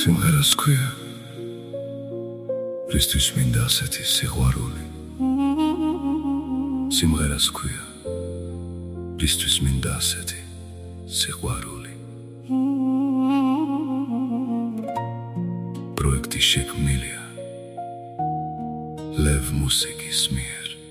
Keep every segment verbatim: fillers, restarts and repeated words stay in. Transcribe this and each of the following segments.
სიმღერას ქვია რისთვის მინდა ასეთი სიყვარული სიმღერას ქვია რისთვის მინდა ასეთი სიყვარული პროექტი შექმნილია ლევ მუსიკის მიერ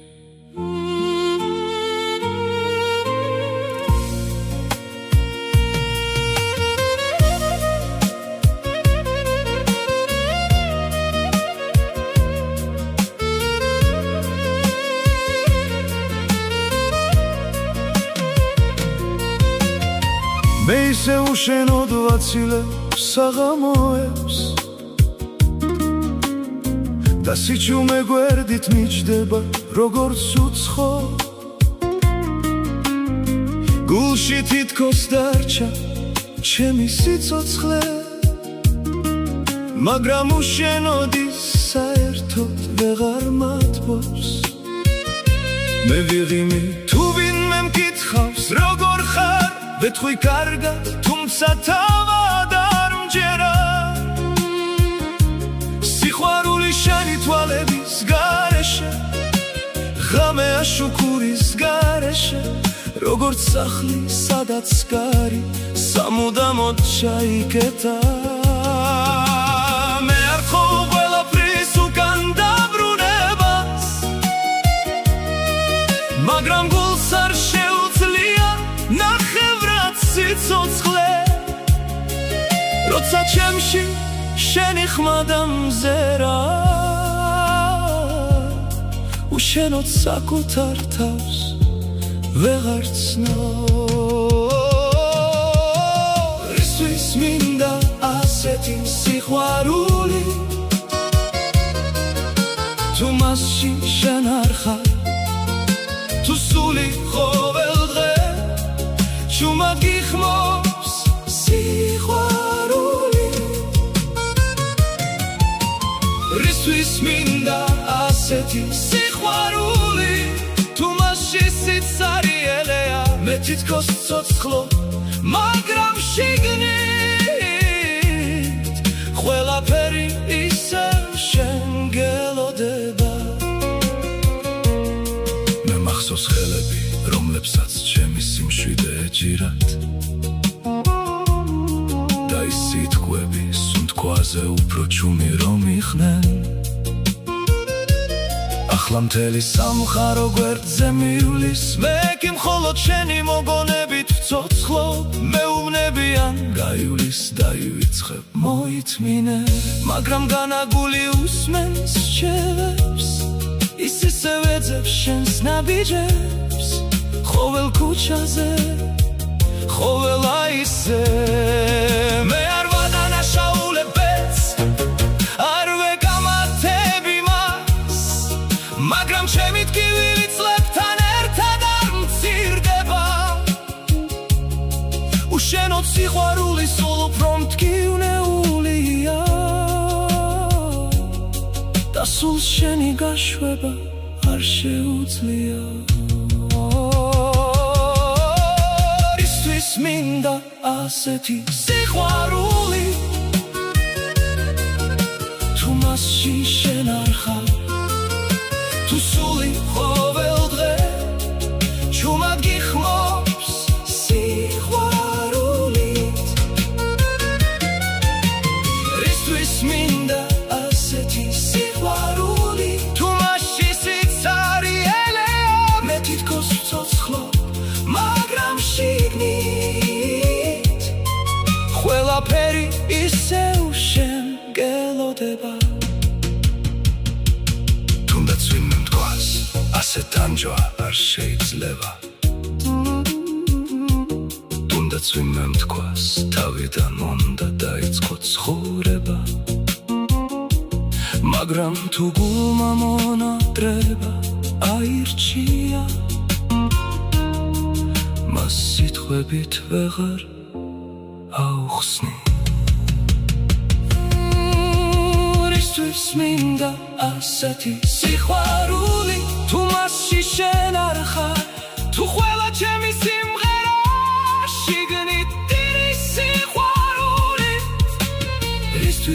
მე ისე უშენოდ ვაცილებ საღამოებს და სიჩუმე გვერდით მიჯდება როგორც უცხო გულში თითქოს დარჩა ჩემი სიცოცხლე მაგრამ უშენოდი საერთოდ ვეღარ მათბობს მე ვიღიმე თუ ვინმე მკითხავს როგორ ხარ ვეთქვი კარგად თუმცა თავად არ მჯერა სიყვარული შენი თვალების გარეშე ღამეა შუქურის გარეშე როგორც სახლი სადაც კარი სამუდამოდ ჩაიკეტა მე არ ხო ყველაფრის უკან დაბრუნებას მაგრამ გულს არ შეუძლია ნახევრად სიცოცხლე როცა ჩემში შენი ხმა დამზერა უშენოდ საკუთარ თავს ვეღარ ცნობ რისთვის მინდა ასეთი სიყვარული თუ მასში შენ არ ხარ თუ სული ყოველ დღე ჩუმად გიხმობს სიყვარული რისთვის მინდა ასეთი სიყვარული თუ მასში სიცარიელეა მე თითქოს ცოცხლო მაგრამ შიგნით ყველაფერი ისევ შენ გელოდება მე მახსოვს ხელები რომლებსაც ჩემი სიმშვიდე ეჯირათ და ის სიტყვები სუნთქვაზე უფრო ჩუმი რომ იყვნენ ახლა მთელი სამხარო გვერდზე მივლის მე კი მხოლოდ შენი მოგონებით ვცოცხლობ მეუბნებიან გაივლის დაივიწყებ მოითმინე მაგრამ განაგული უსმენს რჩევებს ის ისევ ეძებს შენს ნაბიჯებს ყოველ ქუჩაზე ყოველა ისე მე არ ვადანაშაულებ ბედს არ ვეკამათები მას მაგრამ ჩემი ტკივილი წლებთან ერთად არ მცირდება უშენოდ სიყვარული სულ უფრო მტკივნეულია და სულ შენი გაშვება არ შეუძლია რისთვის მინდა ასეთი სიყვარული თუ მასში შენ არ ხარ თუ სული ყოველ დღე ჩუმად გიხმობს სიყვარულით რისთვის მინდა ასეთი სიყვარული თუ მასში სიცარიელეა მე თითქოს ვცოცხლო მაგრამ შიგნით ყველაფერი ისევ შენ გელოდება თუნდაც ვინმე მთქვას ასეთ ანჯვა არ შეიძლება თუნდაც ვინმე მთქვას თავიდან უნდა დაიწყო ცხოვრება მაგრამ თუ გულმა მონატრება აირჩია მას სიტყვებით ვეღარ აუხსნი რისთვის მინდა ასეთი სიყვარული თუ მასში შენ არ ხარ თუ ყველა ჩემი სიმღერა შიგნით დიდი სიყვარული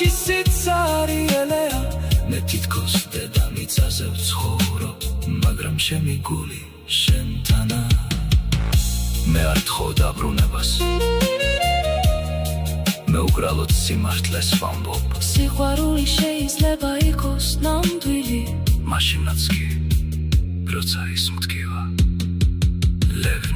სიცარი ელეა მე თითქოს დედამიწაზე ვცხოვრობ მაგრამ ჩემი გული შენთანა მე არ თხოვ დაბრუნებას მე უბრალოდ სიმართლეს ვამბობ სიყვარული შეიძლება იყოს ნამდვილი მაშინაც კი როცა ის მტკივა ლევ